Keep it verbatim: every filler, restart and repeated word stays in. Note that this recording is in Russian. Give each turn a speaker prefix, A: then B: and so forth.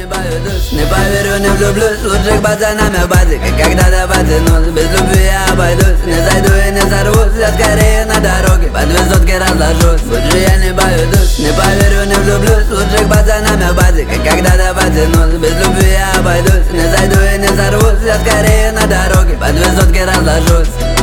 A: не поведусь, не поверю, не влюблюсь. Лучше к пацанам я в базе, как когда-то потянусь. Без любви я обойдусь, не зайду и не сорвусь. Я скорее на дороге, под высотки разложусь. Лучше я не поведусь, не поверю, не влюблюсь. Лучше к пацанам я в базе, как когда-то потянусь. Без любви я обойдусь, не зайду и не сорвусь. Я скорее на дороге, под высотки разложусь.